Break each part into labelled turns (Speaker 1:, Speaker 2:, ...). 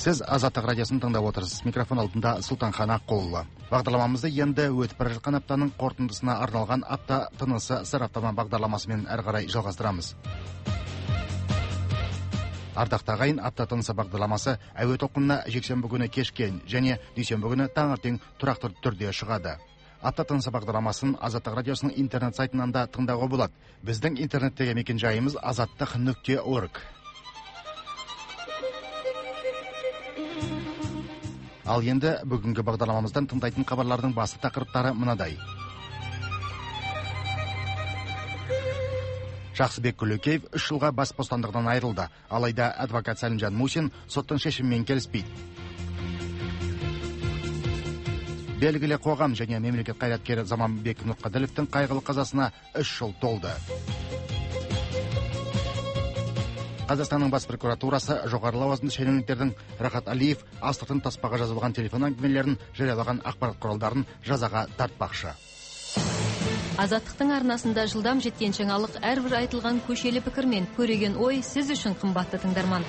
Speaker 1: Сіз Азаттық радиосын тыңдап отырсыз. Микрофон алдында Сұлтанхан Аққұлұлы. Бағдарламамызды енді өтіп бара жатқан аптаның қорытындысына арналған апта тынысы сараптама бағдарламасымен әрі қарай жалғастырамыз. Ардақты ағайын, апта тынысы бағдарламасы әуе толқынына жексенбі күні кешке және дүйсенбі күні таңертең тұрақты түрде шығады. Апта тынысы бағдарламасын Азаттық радиосының интернет сайтынан да тыңдауға болады. Біздің интернеттегі мекенжайымыз azаттық.org. Ал енді бүгінгі бағдарламамыздан тыңдайтын хабарлардың басты тақырыптары мынадай. Жақсыбек Күлекеев 3 жылға бас бостандығынан айырылды. Алайда адвокат Сәлімжан Мусин соттың шешімімен келіспейді. Белгілі қоғам және мемлекет қайраткері Заманбек Нұрқаділовтің қайғылы қазасына 3 жыл толды. Қазақстанның бас прокуратурасы жоғары лауазымды шенеуніктердің Рахат Алиев астыртын таспаға жазылған телефон әңгімелерін жариялаған ақпарат құралдарын жазаға тартпақшы.
Speaker 2: Азаттықтың арнасында жылдам жеткен жаңалық, әрбір айтылған көшелі пікір мен көреген ой сіз үшін қымбатты тыңдарман.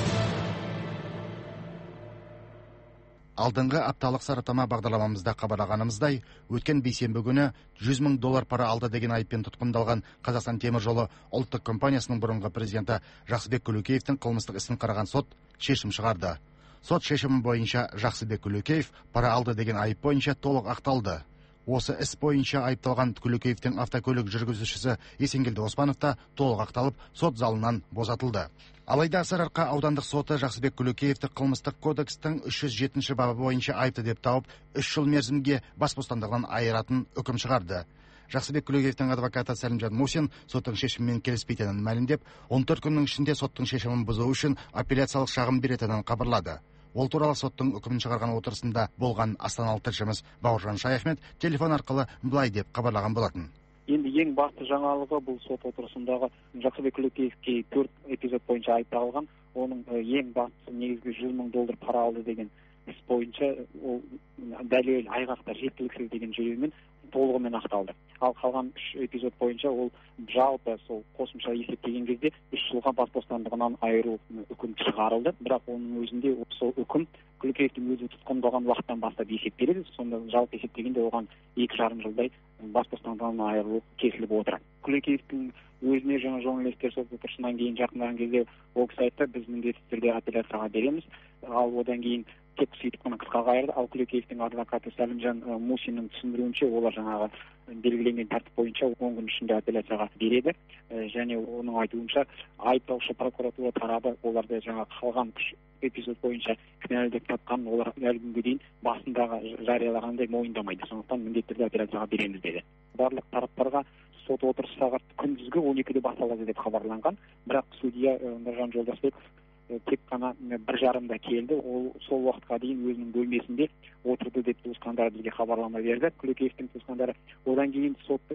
Speaker 1: Алдыңғы апталық сараптама бағдарламамызда хабарлағанымыздай, өткен бейсенбі күні $100,000 пара алды деген айыппен тұтқындалған Қазақстан темір жолы ұлттық компаниясының бұрынғы президенті Жақсыбек Күлекеевтің қылмыстық ісін қараған сот шешім шығарды. Сот шешімі бойынша Жақсыбек Күлекеев пара алды деген айып бойынша толық ақталды. Осы іс бойынша айыпталған Күлекеевтің автокөлік жүргізушісі Есенгелді Оспанов та толық ақталып, сот залынан босатылды. Алайда Сарыарқа аудандық соты Жақсыбек Күлекеевті қылмыстық кодекстің 307 бабы бойынша айыпты деп тауып, 3 жыл мерзімге бас бостандығынан айыратын үкім шығарды. Жақсыбек Күлекеевтің адвокаты Сәлімжан Мусин соттың шешімімен келіспейтінін мәлімдеп, 14 күннің ішінде соттың шешімін бұзу үшін апелляциялық шағым беретінін хабарлады. Ол туралы соттың үкімін шығарған отырысында болған астаналық тілшіміз Бауыржан Шаяхмет телефон арқылы былай деп хабарлаған болатын.
Speaker 3: Енді ең басты жаңалығы бұл сот отырысындағы Жақсыбек Күлекеевке 4 эпизод бойынша айып тағылған. Оның ең басты негізгі $100,000 пара алды деген іс бойынша ол дәлел айғақтар жеткіліксіз деген жүйемен толығымен ақталды. Ал қалған 3 эпизод бойынша ол жалпы сол қосымша есептеген кезде 3 жылға бас бостандығынан айыру үкім шығарылды. Бірақ оның өзінде сол үкім Күлекеевтің өзі тұтқындалған уақыттан бастап есептеледі. Сонда жалпы есептегенде оған 2,5 жылдай бас бостандығынан айырылу кесіліп отыр. Күлекеевтің өзіне жаңа журналистер сот отырысынан кейін жақындаған кезде ол кісі айтты, біз міндетті түрде апелляцияға береміз. Ал одан кейін тек сөйтіп қана қысқа қайырды. Ал Күлекеевтің адвокаты Сәлімжан Мусиннің түсіндіруінше, олар жаңағы белгіленген тәртіп бойынша 10 күн ішінде апелляцияға береді. Және оның айтуынша айыптаушы прокуратура тарабы оларды жаңа қалған эпизод бойынша кінәлі деп тапқан, олар әлі күнге дейін басындағы жариялағандай мойындамайды. Сондықтан міндетті түрде апелляцияға береміз деді. Барлық тараптарға сот отырысы сағат күндізгі 12-де басталады деп хабарланған. Бірақ судья Нұржан Жолдасбеков тек қана 1:30-да келді. Ол сол уақытқа дейін өзінің бөлмесінде отырды деп туысқандары бізге хабарлама берді. Күлекеевтің туысқандары. Одан кейін сотты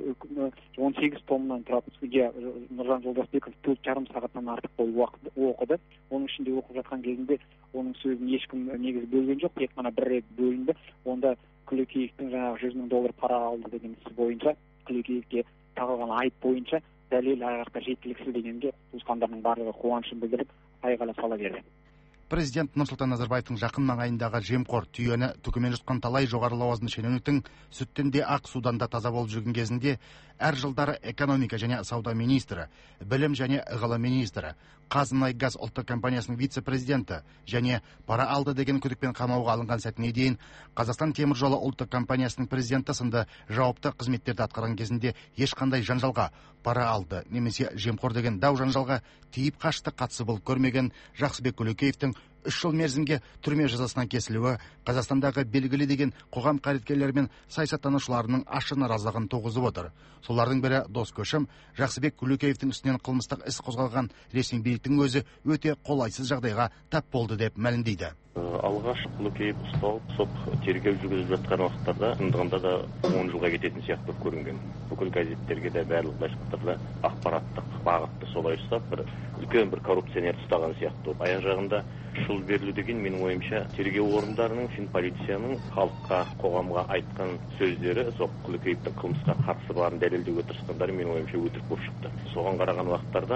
Speaker 3: 18 томнан тұратын судья Нұржан Жолдасбеков 4,5 сағаттан артық бойы оқыды. Оның ішінде оқып жатқан кезінде оның сөзін ешкім негіз бөлген жоқ, тек қана бір рет бөлінді. Онда Күлекеевтің жаңағы $100,000 пара алды деген іс бойынша Күлекеевке тағылған айып бойынша дәлел айғақтар жеткіліксіз дегенге туысқандарының барлығы қуанышын білдіріп айғайлап сала берді.
Speaker 1: Президент Нұрсұлтан Назарбаевтың жақын маңайындағы жемқор түйені түгімен жұтқан талай жоғары лауазымды шенеуніктің сүттен де ақ судан да таза болып жүрген кезінде әр жылдары экономика және сауда министрі, білім және ғылым министрі, Қазмұнайгаз ұлттық компаниясының вице-президенті және пара алды деген күдікпен қамауға алынған сәтіне дейін Қазақстан темір жолы ұлттық компаниясының президенті сынды жауапты қызметтерді атқарған кезінде ешқандай жанжалға, пара алды немесе жемқор деген дау жанжалға тиіп қашты қатысы болып көрмеген Жақсыбек Күлекеевтің 3 жыл мерзімге түрме жазасынан кесілуі Қазақстандағы белгілі деген қоғам қайраткерлері мен саясаттанушыларының ащы наразылығын туғызып отыр. Солардың бірі Дос Көшім, Жақсыбек Күлекеевтің үстінен қылмыстық іс қозғалған ресми биліктің өзі өте қолайсыз жағдайға тап болды деп мәлімдейді.
Speaker 4: Алғаш Күлекеев ұсталып, сот тергеу жүргізіп жатқан уақыттарда шындығында да 10 жылға кететін сияқты көрінген. Бүкіл газеттерге де барлық баспаларда ақпараттық бағытты солай ұстап, үлкен бір коррупционер ұстаған сияқты. Аяқ жағында жыл берілу деген менің ойымша тергеу орындарының, полицияның халыққа, қоғамға айтқан сөздері сол Күлекеевтің қылмысқа қатысы барын дәлелдеуге тырысқандары менің ойымша өтірік болып шықты. Соған қараған уақыттарда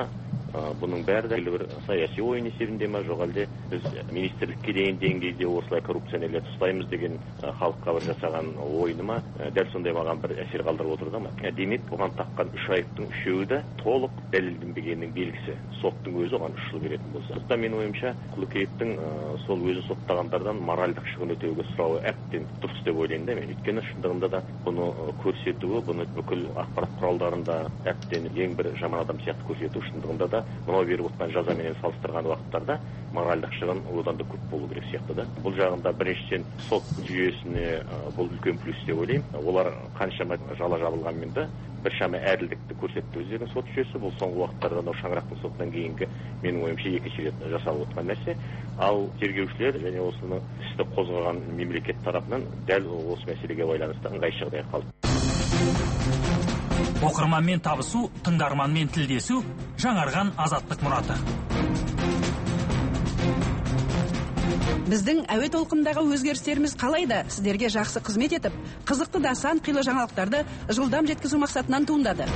Speaker 4: Бұның бәрі де бір саяси ойын есебінде ма, жоқ әлде біз министрлікке дейін деңгейде осылай коррупционерлерді ұстаймыз деген халыққа бір жасаған ойыны ма, дәл сондай маған бір әсер қалдырып отырды ма. Демек, бұған таққан 3 айыптың 3-еуі де толық дәлелденбегеннің белгісі. Соттың өзі оған 3 жыл беретін болса. Сондықтан менің ойымша, Құлыкеевтің сол өзін соттағандардан моральдық шығын өтеуге сұрауы әбден дұрыс деп ойлаймын да мен. Өйткені шындығында да бұны көрсетуі, бұны бүкіл ақпарат құралдарында әбден ең бір жаман адам сияқты көрсету шындығында да мынау беріп отқан жазаменен салыстырған уақыттарда моральдық шығын одан да көп болу керек сияқты да. Бұл жағында біріншіден сот жүйесіне бұл үлкен плюс деп ойлаймын. Олар қаншама жала жабылғанмен де біршама әділдікті көрсетті өздерінің сот жүйесі. Бұл соңғы уақыттарда мынау Шаңырақтың сотынан кейінгі менің ойымша екінші рет жасалып отырған нәрсе. Ал тергеушілер және осыны істі қозғаған мемлекет тарапынан дәл осы мәселеге байланысты ыңғайсыз жағдай қалды.
Speaker 5: Оқырманмен табысу, тыңдарманмен тілдесу, жаңарған азаттық мұраты.
Speaker 6: Біздің әуе толқындағы өзгерістеріміз қалайда сіздерге жақсы қызмет етіп, қызықты да сан қилы жаңалықтарды жылдам жеткізу мақсатынан туындады.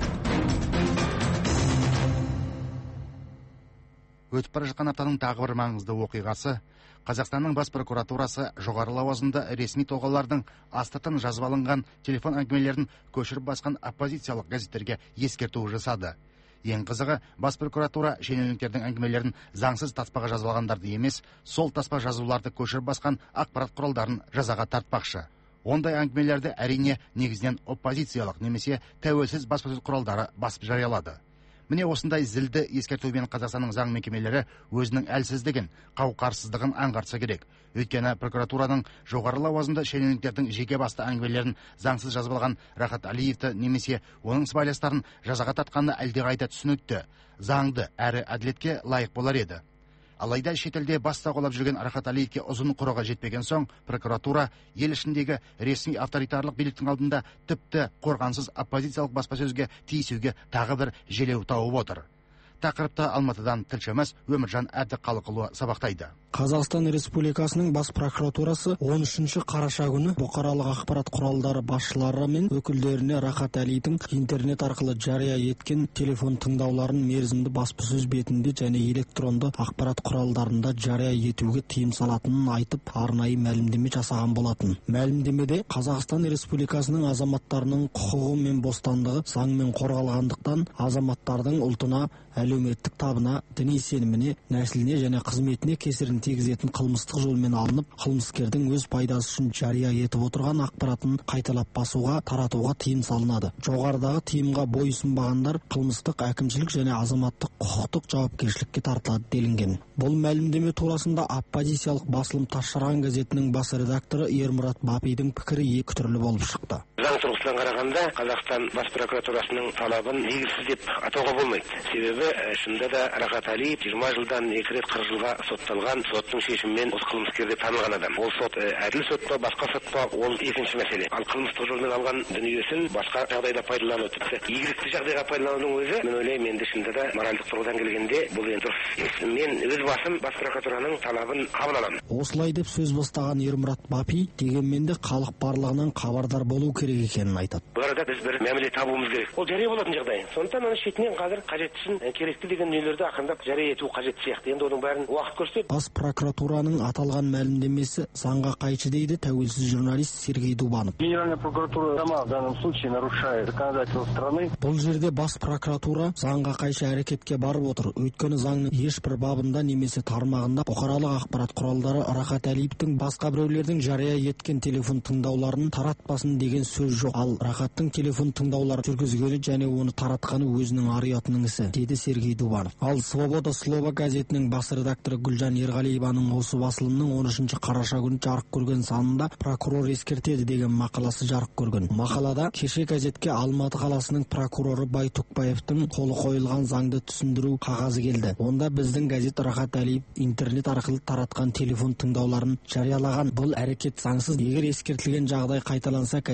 Speaker 1: Өтіп бара жатқан аптаның тағы бір маңызды оқиғасы Қазақстанның бас прокуратурасы жоғары лауазымды ресми тұлғалардың астыртын жазып алынған телефон әңгімелерін көшіріп басқан оппозициялық газеттерге ескерту жасады. Ең қызығы, бас прокуратура шенеуніктердің әңгімелерін заңсыз таспаға жазып алғандарды емес, сол таспа жазуларды көшіріп басқан ақпарат құралдарын жазаға тартпақшы. Ондай әңгімелерді әрине негізінен оппозициялық немесе тәуелсіз баспасөз құралдары басып жариялады. Міне осындай зілді ескертумен Қазақстанның заң мекемелері өзінің әлсіздігін, қауқарсыздығын аңғартса керек. Өйткені прокуратураның жоғары лауазымды шенеуніктердің жеке басты әңгімелерін заңсыз жазып алған Рахат Алиевті немесе оның сыбайластарын жазаға тартқаны әлдеқайда түсінікті, заңды әрі әділетке лайық болар еді. Алайда шетелде бас сауғалап жүрген Рахат Алиевке ұзын құрығы жетпеген соң, прокуратура ел ішіндегі ресми авторитарлық биліктің алдында тіпті қорғансыз оппозициялық баспасөзге тиісуге тағы бір желеу тауып отыр. Тақырыпты Алматыдан тілшіміз Өміржан Әбдіқалықұлы сабақтайды.
Speaker 7: Қазақстан Республикасының бас прокуратурасы 13 қараша күні бұқаралық ақпарат құралдары басшылары мен өкілдеріне Рахат Алиевтің интернет арқылы жария еткен телефон тыңдауларын мерзімді баспасөз бетінде және электронды ақпарат құралдарында жария етуге тыйым салатынын айтып, арнайы мәлімдеме жасаған болатын. Мәлімдемеде Қазақстан Республикасының азаматтарының құқығы мен бостандығы заңмен қорғалғандықтан азаматтардың ұлтына, әлеуметтік табына, діни сеніміне, нәсіліне және қызметіне кесірін тигізетін қылмыстық жолмен алынып, қылмыскердің өз пайдасы үшін жария етіп отырған ақпаратын қайталап басуға, таратуға тыйым салынады. Жоғарыдағы тыйымға бойұсынбағандар қылмыстық, әкімшілік және азаматтық құқықтық жауапкершілікке тартылады делінген. Бұл мәлімдеме турасында оппозициялық басылым Тасшарған газетінің бас редакторы Ермұрат Бапидің пікірі екі түрлі болып шықты.
Speaker 8: Заң тұрғысынан қарағанда Қазақстан бас прокуратурасының талабын негізсіз деп атауға болмайды. Себебі шынында да Рахат Алиев 20 жылдан 2 рет 40 жылға сотталған, соттың шешімімен осы қылмыскер деп танылған адам. Ол сот әділ сот па, басқа сот па, ол екінші мәселе. Ал қылмыстық жолмен алған дүниесін басқа жағдайда пайдалану, тіпті игілікті жағдайға пайдаланудың өзі, мен ойлаймын, енді шынында да моральдық тұрғыдан келгенде бұл енді дұрыс. Мен өз басым бас прокуратураның талабын қабыл аламын.
Speaker 7: Осылай деп сөз бастаған Ермұрат Бапи, дегенмен де халық барлығынан хабардар болу керек екенін айтады.
Speaker 8: Бұл арада біз бір мәміле табуымыз керек. Ол жария болатын жағдай. Сондықтан ана шетінен қазір қажеттісін, керекті деген дүниелерді ақырындап жария ету қажет сияқты. Енді оның бәрін уақыт көрсетеді.
Speaker 7: Бас прокуратураның аталған мәлімдемесі заңға қайшы дейді тәуелсіз журналист Сергей Дубанов.
Speaker 9: Генеральная прокуратура сама в данном случае нарушает законодательство страны.
Speaker 7: Бұл жерде бас прокуратура заңға қайшы әрекетке барып отыр. Өйткені заңның ешбір бабында немесе тармағында бұқаралық ақпарат құралдары Рахат Алиевтің басқа біреулердің жария еткен телефон тыңдауларын таратпасын деген сөз жоқ. Ал Рахаттың телефон тыңдауларын жүргізгені және оны таратқаны өзінің ар-ұятының ісі, деді Сергей Дубанов. Ал Свобода Слова газетінің бас редакторы Гүлжан Ерғалиеваның осы басылымның 13 қараша күні жарық көрген санында прокурор ескертеді деген мақаласы жарық көрген. Мақалада кеше газетке Алматы қаласының прокуроры Бай Тукбаевтың қолы қойылған заңды түсіндіру қағазы келді. Онда біздің газет Рахат Алиев интернет арқылы таратқан телефон тыңдауларын жариялаған. Бұл әрекет заңсыз. Егер ескертілген жағдай қайталанса, газет жабылады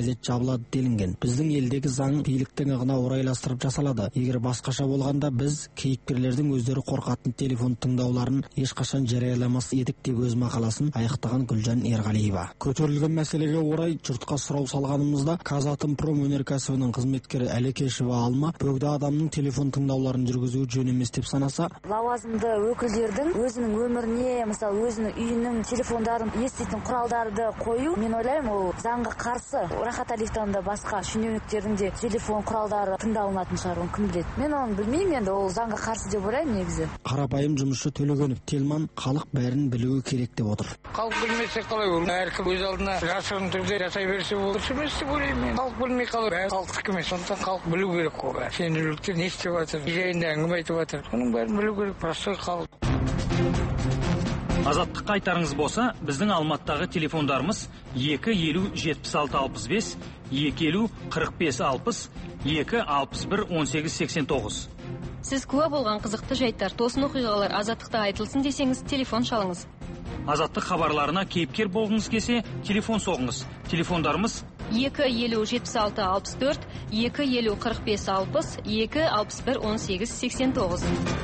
Speaker 7: болады делінген. Біздің елдегі заң биліктің ығына орайластырып жасалады. Егер басқаша болғанда біз кейіпкерлердің өздері қорқатын телефон тыңдауларын ешқашан жарияламас едік деп өз мақаласын аяқтаған Гүлжан Ерғалиева. Көтерілген мәселеге орай жұртқа сұрау салғанымызда Казатомпром өнеркәсібінің қызметкері Әлекешева Алма бөгде адамның телефон тыңдауларын жүргізуі жөн емес деп санаса,
Speaker 10: лауазымды өкілдердің өзінің өміріне, мысалы өзінің үйінің телефондарын еститін құралдарды қою, мен ойлаймын, ол заңға қарсы. Рахат Әлиевтің да басқа шенеуніктердің де телефон құралдары тыңдалынатын шығар, оны кім біледі. Мен оны білмеймін, енді ол заңға қарсы деп ойлаймын негізі.
Speaker 7: Қарапайым жұмысшы Төлегенов Телман халық бәрін білуі керек деп отыр.
Speaker 11: Халық білмесе қалай ол? Әркім өз алдына жасырын түрде жасай берсе ол дұрыс емес деп ойлаймын мен. Халық білмей қалып, халықтікі емес. Сондықтан халық білу керек қой. Шенеуніктер не істеп жатыр, жайында әңгіме айтып жатыр. Соның бәрін білу керек, простой халық.
Speaker 5: Азаттыққа айтарыңыз болса, біздің Алматыдағы телефондарымыз 250-76-65, 250-45-60, 261-18-89.
Speaker 2: Сіз куә болған қызықты жайттар, тосын оқиғалар Азаттықта айтылсын десеңіз, телефон шалыңыз.
Speaker 5: Азаттық хабарларына кейіпкер болғыңыз келсе, телефон соғыңыз. Телефондарымыз 250-76-64, 250-45-60, 261-18-89.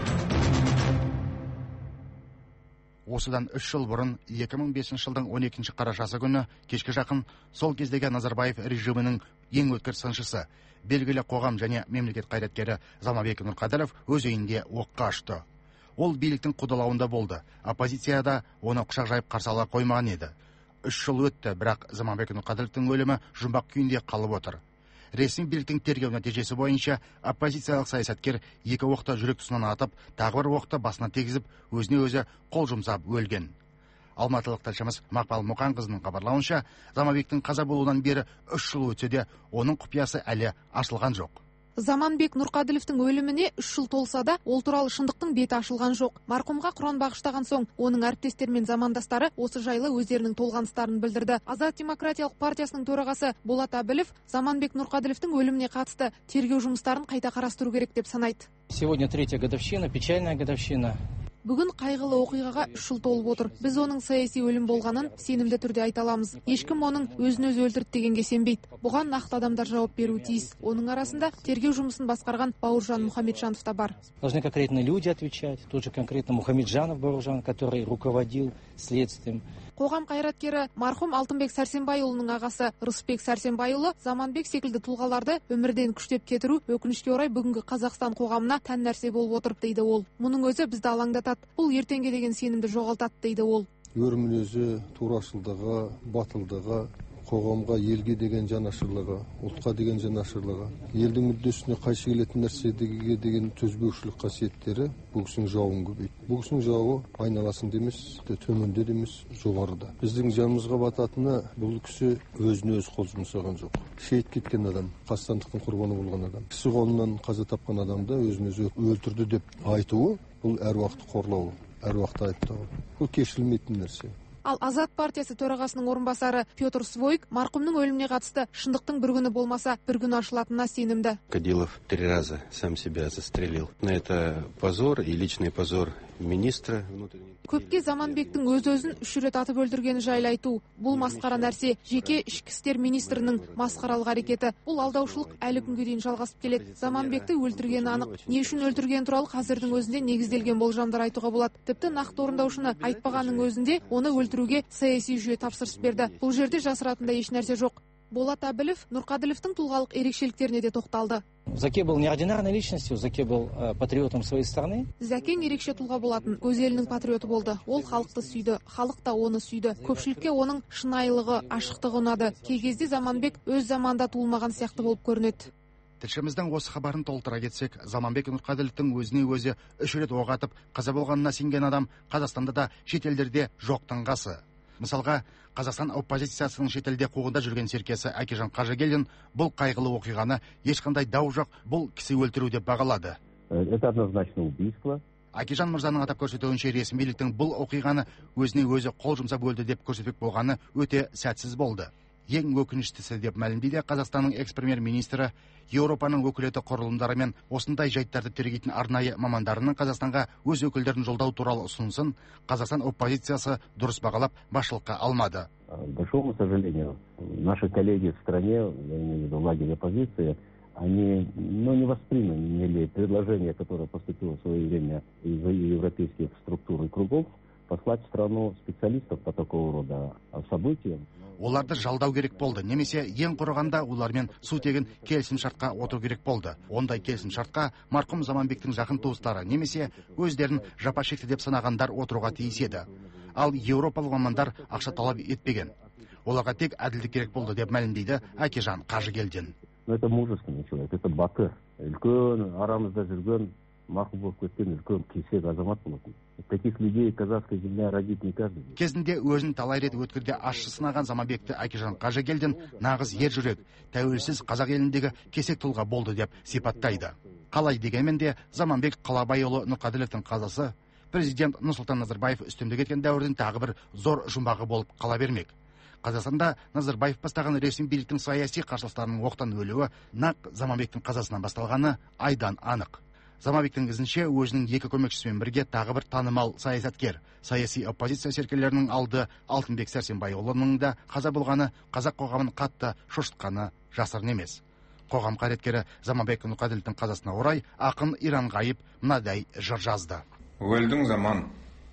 Speaker 1: Осыдан 3 жыл бұрын 2005 жылдың 12 қарашасы күні кешке жақын сол кездегі Назарбаев режимінің ең өткір сыншысы, белгілі қоғам және мемлекет қайраткері Заманбек Нұрқаділов өз үйінде оққа ұшты. Ол биліктің қудалауында болды. Оппозицияда оны құшақ жайып қарсы ала қоймаған еді. 3 жыл өтті, бірақ Заманбек Нұрқаділовтың өлімі жұмбақ күйінде қалып отыр. Ресми биліктің тергеу нәтижесі бойынша оппозициялық саясаткер 2 оқты жүрек тұсынан атып, тағы бір оқты басына тегізіп, өзіне өзі қол жұмсап өлген. Алматылық тілшіміз Мақпал Мұқанқызының хабарлауынша, Заманбектің қаза болуынан бері 3 жыл өтсе де, оның құпиясы әлі ашылған жоқ.
Speaker 12: Заманбек Нұрқаділовтің өліміне 3 жыл толса да, ол туралы шындықтың беті ашылған жоқ. Марқұмға Құран бағыштаған соң, оның әріптестері мен замандастары осы жайлы өздерінің толғаныстарын білдірді. Азат демократиялық партиясының төрағасы Болат Әбілов Заманбек Нұрқаділовтің өліміне қатысты тергеу жұмыстарын қайта қарастыру керек деп санайды.
Speaker 13: Сегодня 3-я годовщина, печальная годовщина.
Speaker 12: Бүгін қайғылы оқиғаға 3 жыл толып отыр. Біз оның саяси өлім болғанын сенімді түрде айта аламыз. Ешкім оның өзін-өзі өлтірді дегенге сенбейді. Бұған нақты адамдар жауап беруі тиіс. Оның арасында тергеу жұмысын басқарған Бауыржан Мұхамеджанов та бар.
Speaker 13: Должны конкретно люди отвечать. Тот же конкретно Мұхамеджанов Бауыржан, который руководил следствием.
Speaker 12: Қоғам қайраткері марқұм Алтынбек Сәрсенбайұлының ағасы Рысбек Сәрсенбайұлы Заманбек секілді тұлғаларды өмірден күштеп кетіру өкінішке орай бүгінгі Қазақстан қоғамына тән нәрсе болып отыр дейді ол. Мұның өзі бізді алаңдатады. Бұл ертеңге деген сенімді жоғалтады дейді ол.
Speaker 14: Өр мінезі, турашылдығы, батылдығы, қоғамға, елге деген жанашырлығы, ұлтқа деген жанашырлығы, елдің мүддесіне қайшы келетін нәрседегі деген төзбеушілік қасиеттері бұл кісінің жауын көбейді. Бұл кісінің жауы айналасында емес, төменде емес, жоғарыда. Біздің жанымызға бататыны бұл кісі өзіне өз қол жұмсаған жоқ. Шейіт кеткен адам, қастандықтың құрбаны болған адам. Кісі қолынан қаза тапқан адамды өзін өзі өлтірді деп айтуы бұл әруақты қорлауы, әруақты айыптауы. Бұл кешірілмейтін нәрсе.
Speaker 12: Ал Азат партиясы төрағасының орынбасары Петр Свойк марқұмның өліміне қатысты шындықтың бір күні болмаса, бір күні ашылатынына сенімді.
Speaker 15: Кадилов 3 раза сам себя застрелил. Это позор и личный позор министра внутренних.
Speaker 12: Көпке Заманбектің өз-өзін 3 рет атып өлтіргені жайлы айту. Бұл масқара нәрсе, жеке ішкі істер министрінің масқаралық әрекеті. Бұл алдаушылық әлі күнге дейін жалғасып келеді. Заманбекті өлтіргені анық. Не үшін өлтіргені туралы қазірдің өзінде негізделген болжамдар айтуға болады. Тіпті нақты орындаушыны айтпағанның өзінде оны өлтіруге саяси жүйе тапсырыс берді. Бұл жерде жасыратындай еш нәрсе жоқ. Болат Әбілов Нұрқаділовтың тұлғалық ерекшеліктеріне де тоқталды.
Speaker 13: Заке был неординарной личностью, Заке был патриотом своей страны.
Speaker 12: Зәкең ерекше тұлға болатын, өз елінің патриоты болды. Ол халықты сүйді, халық та оны сүйді. Көпшілікке оның шынайылығы, ашықтығы ұнады. Кей кезде Заманбек өз заманда туылмаған сияқты болып көрінеді.
Speaker 1: Тілшіміздің осы хабарын толтыра кетсек, Заманбек Нұрқаділовтің өзіне өзі 3 рет оқ атып қаза болғанына сенген адам Қазақстанда да шетелдерде жоқтың қасы. Мысалға, Қазақстан оппозициясының шетелде қуғында жүрген серкесі Әкежан Қажыгелдин бұл қайғылы оқиғаны ешқандай дау жоқ, бұл кісі өлтіру деп бағалады.
Speaker 16: Это однозначно убийство.
Speaker 1: Әкежан мырзаның атап көрсетуінше ресми биліктің бұл оқиғаны өзіне өзі қол жұмсап өлді деп көрсетпек болғаны өте сәтсіз болды. ең өкініштісі деп мәлімдейді Қазақстанның экс-премьер-министрі. Еуропаның өкілетті құрылымдары мен осындай жайттарды тергейтін арнайы мамандарының Қазақстанға өз өкілдерін жолдау туралы ұсынысын Қазақстан оппозициясы дұрыс бағалап басшылыққа алмады.
Speaker 16: К большому сожалению, наши коллеги в стране, я имею в виду лагерь оппозиции, они не восприняли предложение, которое поступило в свое время из европейских структур и кругов, послать в страну специалистов по такого рода событиям.
Speaker 1: Оларды жалдау керек болды, немесе ең құрығанда олармен су тегін келісім шартқа отыру керек болды. Ондай келісім шартқа марқұм Заманбектің жақын туыстары немесе өздерін жапа шекті деп санағандар отыруға тиіс еді. Ал еуропалық мамандар ақша талап етпеген. Оларға тек әділдік керек болды деп мәлімдейді Әкежан Қажыгелдин.
Speaker 16: Это мужественный человек, это батыр. Үлкен арамызда жүрген, мақұл болып кеткен үлкен кесек азамат болатын. Таких людей казахская земля родит не каждый день.
Speaker 1: Кезінде өзін талай рет өткірде ащы сынаған Заманбекті Әкежан Қажыгелдин нағыз ер жүрек, тәуелсіз қазақ еліндегі кесек тұлға болды деп сипаттайды. Қалай дегенмен де Заманбек Қалабайұлы Нұрқаділовтың қазасы президент Нұрсұлтан Назарбаев үстемдік еткен дәуірдің тағы бір зор жұмбағы болып қала бермек. Қазақстанда Назарбаев бастаған ресми биліктің саяси қарсыластарының оқтан өлуі нақ Заманбектің қазасынан басталғаны айдан анық. Заманбектің ізінше өзінің екі көмекшісімен бірге тағы бір танымал саясаткер, саяси оппозиция серкелерінің алды Алтынбек Сәрсенбайұлының да қаза болғаны қазақ қоғамын қатты шошытқаны жасырын емес. Қоғам қайраткері Заманбек Нұрқаділовтің қазасына орай ақын Иранғайып мынадай жыр жазды.
Speaker 17: Өлдің заман,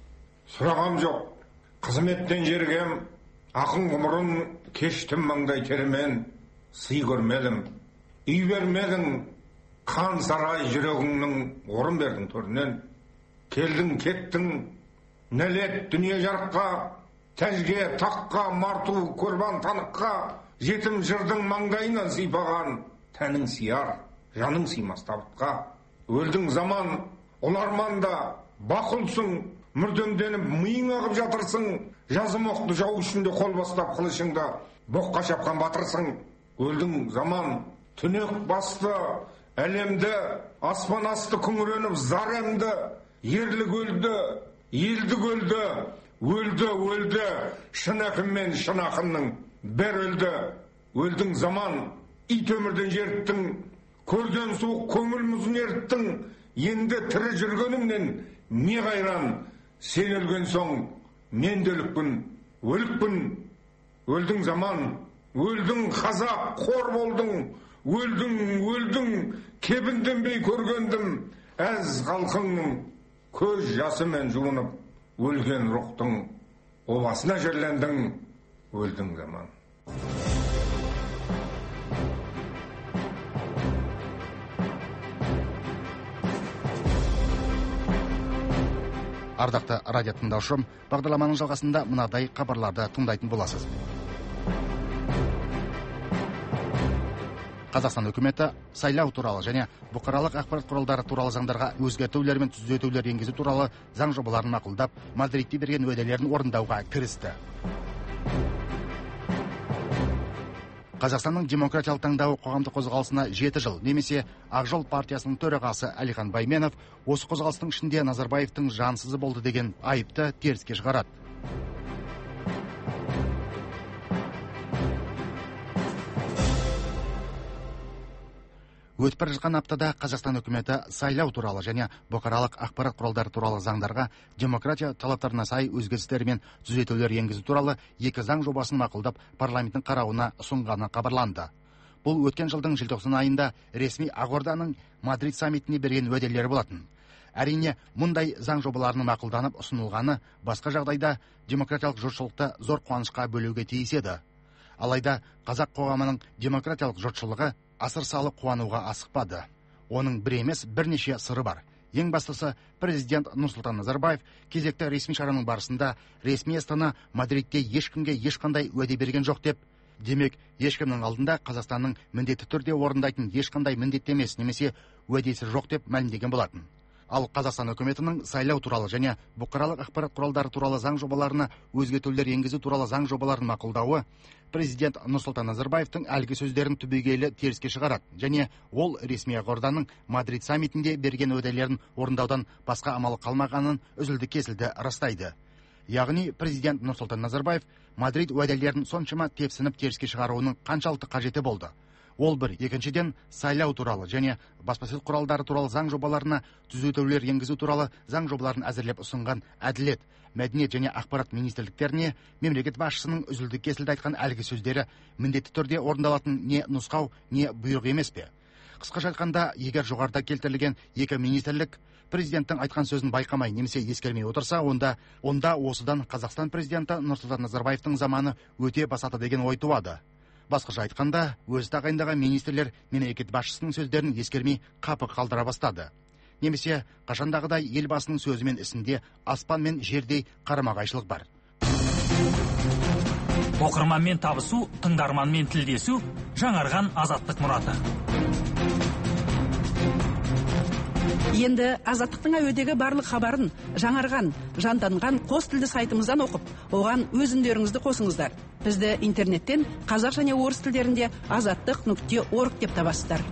Speaker 17: сұрағам жоқ, қызметтен жергем, ақын ғұмырын кештім маңдай терімен, сый көрмедім, үй бермедің, қан сарай жүрегіңнің орын бердің төрінен. Келдің, кеттің, нәлет дүние жарыққа, тәжге, таққа, марту, көрбан таныққа, жетім жырдың маңдайынан сипаған, тәнің сияр, жаның сыймас табытқа. Өлдің заман, оларманда, бақұлсың, мүрдемденіп миың ағып жатырсың, жазым оқты жау үшінде қол бастап қылышыңда, боққа шапқан батырсың. Өлдің заман, түнек басты, әлемді, аспан асты күңіреніп заремді, ерлік өлді, елдік өлді, өлді, шын әкім мен шын ақынның бер өлді. Өлдің заман, ит өмірден жерттің, көрден суық көңіл мұзын ерттің, енді тірі жүргенімнен не қайран, сен өлген соң, мен де өлікпін. Өлдің заман, өлдің қазақ, қор болдың, өлдің, кебінденбей көргендім, әз халқыңның көз жасымен жуынып, өлген рухтың обасына жерлендің, өлдің заман.
Speaker 1: Ардақты радио тыңдаушым, бағдарламаның жалғасында мынадай хабарларды тыңдайтын боласыз. Қазақстан үкіметі сайлау туралы және бұқаралық ақпарат құралдары туралы заңдарға өзгертулер мен түзетулер енгізу туралы заң жобаларын мақұлдап, Мадридте берген уәделерін орындауға кірісті. Қазақстанның демократиялық таңдауы қоғамдық қозғалысына 7 жыл, немесе Ақ жол партиясының төрағасы Әлихан Байменов осы қозғалыстың ішінде Назарбаевтың жансызы болды деген айыпты теріске шығарады. Өтіп бара жатқан аптада Қазақстан үкіметі сайлау туралы және бұқаралық ақпарат құралдары туралы заңдарға демократия талаптарына сай өзгерістер мен түзетулер енгізу туралы 2 заң жобасын мақұлдап парламенттің қарауына ұсынғаны хабарланды. Бұл өткен жылдың желтоқсан айында ресми Ақорданың Мадрид саммитіне берген уәделері болатын. Әрине, мұндай заң жобаларының мақұлданып ұсынылғаны басқа жағдайда демократиялық жұртшылықты зор қуанышқа бөлуге тиіс еді. Алайда қазақ қоғамының демократиялық жұртшылығы асыр салып қуануға асықпады. Оның бір емес бірнеше сыры бар. Ең бастысы, президент Нұрсұлтан Назарбаев кезекті ресми шараның барысында ресми астана Мадридте ешкімге ешқандай уәде берген жоқ деп, демек, ешкімнің алдында Қазақстанның міндетті түрде орындайтын ешқандай міндетті емес немесе уәдесі жоқ деп мәлімдеген болатын. Ал Қазақстан үкіметінің сайлау туралы және бұқаралық ақпарат құралдары туралы заң жобаларына өзгертулер енгізу туралы заң жобаларын мақұлдауы президент Нұрсұлтан Назарбаевтың әлгі сөздерін түбегейлі теріске шығарады және ол ресми Ақорданың Мадрид саммитінде берген уәделерін орындаудан басқа амалы қалмағанын үзілді-кесілді растайды. Яғни президент Нұрсұлтан Назарбаев Мадрид уәделерін соншама тепсініп теріске шығаруының қаншалықты қажеті болды. Ол бір. Екіншіден, сайлау туралы және баспасөз құралдары туралы заң жобаларына түзетулер енгізу туралы заң жобаларын әзірлеп ұсынған әділет, мәдениет және ақпарат министрліктеріне мемлекет басшысының үзілді-кесілді айтқан әлгі сөздері міндетті түрде орындалатын не нұсқау, не бұйрық емес пе? Қысқаша айтқанда, егер жоғарыда келтірілген екі министрлік президенттің айтқан сөзін байқамай немесе ескермей отырса, онда осыдан Қазақстан президенті Нұрсұлтан Назарбаевтың заманы өте басаты деген ой туады. Басқаша айтқанда, өзі тағайындаған министрлер мемлекет басшысының сөздерін ескермей қапы қалдыра бастады. Немесе қашандағыдай елбасының сөзі мен ісінде аспан мен жердей қарама-қайшылық бар.
Speaker 5: Оқырманмен табысу, тыңдарманмен тілдесу, жаңарған азаттық мұраты.
Speaker 6: Енді азаттықтың әуедегі барлық хабарын жаңарған, жанданған қос тілді сайтымыздан оқып, оған өз үндеріңізді қосыңыздар. Бізді интернеттен қазақ және орыс тілдерінде azаттық.org деп табасыздар.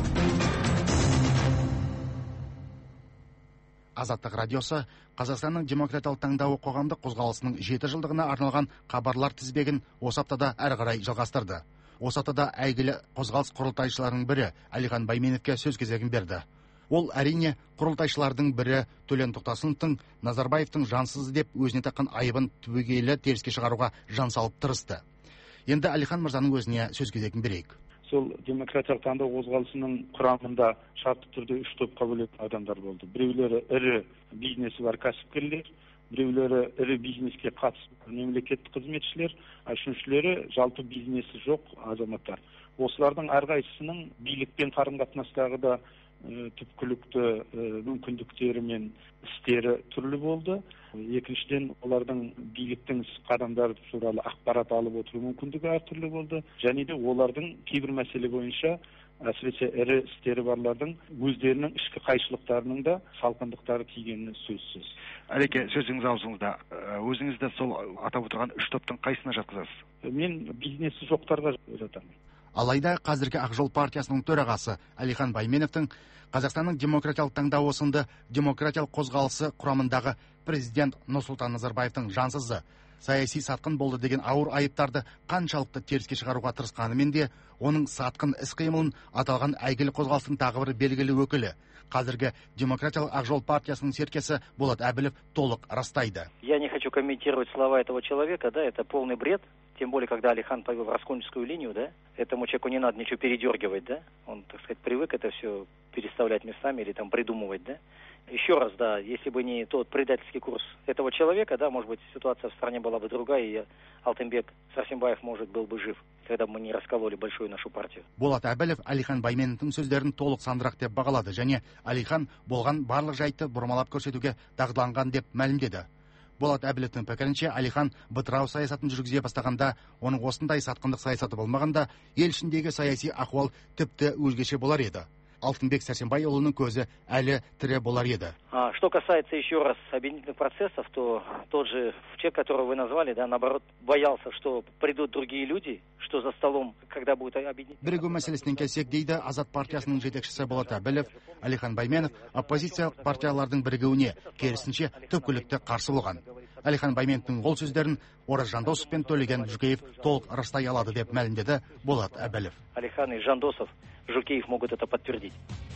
Speaker 1: Азаттық радиосы Қазақстанның демократиялық таңдауы қоғамдық қозғалысының 7 жылдығына арналған хабарлар тізбегін осы аптада әрі қарай жалғастырды. Осы аптада әйгілі қозғалыс құрылтайшыларының бірі Әлихан Байменовке сөз кезегін берді. Ол әрине құрылтайшылардың бірі Төлен Тоқтасыновтың Назарбаевтың жансыз деп өзіне таққан айыбын түбегейлі теріске шығаруға жан салып тырысты. Енді Әлихан мырзаның өзіне сөз кезегін берейік.
Speaker 3: Сол демократиялық таңдау қозғалысының құрамында шартты түрде 3 топқа бөлетін адамдар болды. Біреулері ірі бизнесі бар кәсіпкерлер, біреулері ірі бизнеске қатысты мемлекеттік қызметшілер, үшіншілері жалпы бизнесі жоқ азаматтар. Осылардың әрқайсысының билікпен қарым-қатынастағы да түпкілікті мүмкіндіктері мен істері түрлі болды. Екіншіден, олардың биліктің қадамдары туралы ақпарат алып отыру мүмкіндігі әртүрлі болды. Және де олардың кейбір мәселе бойынша әсіресе ірі істері барлардың өздерінің ішкі қайшылықтарының да салқындықтары тигені сөзсіз.
Speaker 1: Әлеке, сөзіңіз аузыңызда. Өзіңізді сол атап отырған 3 топтың қайсына жатқызасыз?
Speaker 3: Мен бизнесі жоқтарға жатамын.
Speaker 1: Алайда қазіргі Ақ жол партиясының төрағасы Әлихан Байменовтың Қазақстанның демократиялық таңдауы сынды демократиялық қозғалысы құрамындағы президент Нұрсұлтан Назарбаевтың жансызы, саяси сатқын болды деген ауыр айыптарды қаншалықты теріске шығаруға тырысқанымен де, оның сатқын іс-қимылын аталған әйгілі қозғалыстың тағы бір белгілі өкілі, қазіргі демократиялық Ақ жол партиясының серкесі Болат Әбілов толық растайды.
Speaker 18: Я не хочу комментировать слова этого человека, да, это полный бред. Тем более, когда Алихан повел раскольническую линию, да, этому человеку не надо ничего передергивать, да, он, так сказать, привык это все переставлять местами или там придумывать, да. Еще раз, да, если бы не тот предательский курс этого человека, да, может быть, ситуация в стране была бы другая, и Алтынбек Сарсембаев, может, был бы жив, когда бы мы не раскололи большую нашу партию.
Speaker 1: Болат Әбілов Әлихан Байменовтың сөздерін толық сандырақ деп бағалады, және Әлихан болған барлық жайтты бұрмалап көрсетуге дағдыланған деп мәлімдеді. Болат Әбіловтің пікірінше, Әлихан бытырау саясатын жүргізе бастағанда, оның осындай сатқындық саясаты болмағанда, ел ішіндегі саяси ахуал тіпті өзгеше болар еді. Алтынбек Сәрсенбайұлының көзі әлі тірі болар еді.
Speaker 18: Что касается еще раз объединительных процессов, то тот же человек, которого вы назвали, да, наоборот, боялся, что придут другие люди, что за столом, когда будет объединить.
Speaker 1: Бірігу мәселесінен келсек, дейді Азат партиясының жетекшісі Болат Әбілов, Әлихан Байменов оппозициялық партиялардың бірігуіне керісінше түпкілікті қарсы болған. Әлихан Байменовтың ол сөздерін Ораз Жандосов пен Төлеген Жүкеев толық растай алады деп мәлімдеді Болат Әбілов.
Speaker 18: Алихан и Жандосов, Жукеев могут это подтвердить.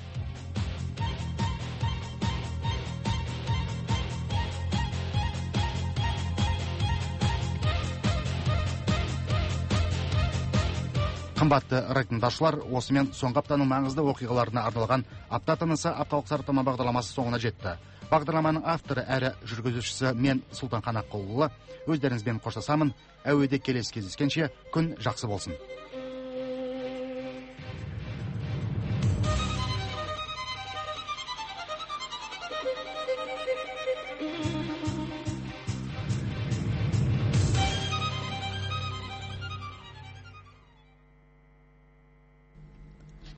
Speaker 1: Қымбатты радиотыңдаушылар, осымен соңғы аптаның маңызды оқиғаларына арналған апта тынысы апталық сараптама бағдарламасы соңына жетті. Бағдарламаның авторы әрі жүргізушісі мен Сұлтан Қанаққұлұлы. Өздеріңізбен қоштасамын. Әуеде келесі кездескенше күн жақсы болсын.